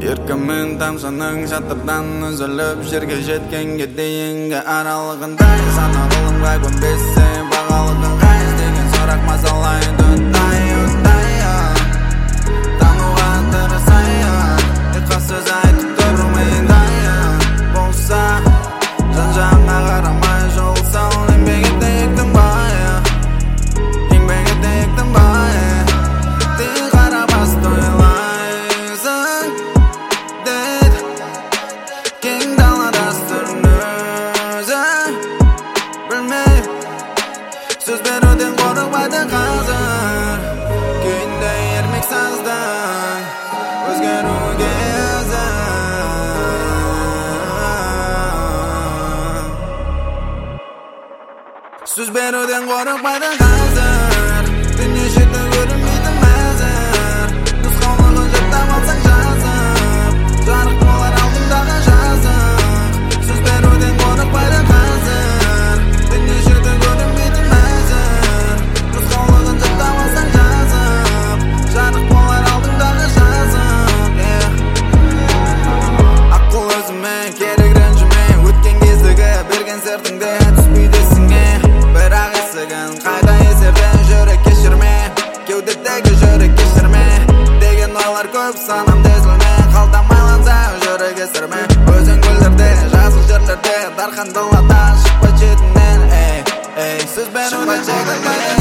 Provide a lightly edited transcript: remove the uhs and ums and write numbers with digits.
Еркімін тамшының шаттырдан үзіліп жерге жеткенге дейінгі аралығында сана ғылымға көнбесе бағалығын қайыз деген сұрақ мазалайды тануға тырысайын ұйқас сөз айтып тұрмайын дайын болса жан-жағыңа қарамай жол сал еңбек етейіктің байы еңбек етейіктің байы тек қарабас тойлайсың дед кең дала дәстүрін өзі білмей сөз беруден қорықпайды қазір күйінде ермек саздың өзгеруге өзі сөз беруден қорықпайды қазір дүние шеті көрінбейді мәзір нұсқаулығын жаттап алсаң жазып жарық болар алдыңдағы жазық сөз беруден қорықпайды қазір дүние шеті көрінбейді мәзір нұсқаулығын жаттап алсаң жазып жарық болар алдыңдағы жазық ақыл өзіме керек ренжіме өткен кездегі берген сертіңде түспейді есіңе бірақ есігін қайта есерден жүрек кешірме кеудедегі жүрек кешірме деген ойлар көп санамда езілме қалтамайланса жүрек есірме өзің гүлдерде жасыл жерлерде дархан далада шықпа шетінен сөз беруден қорықпайды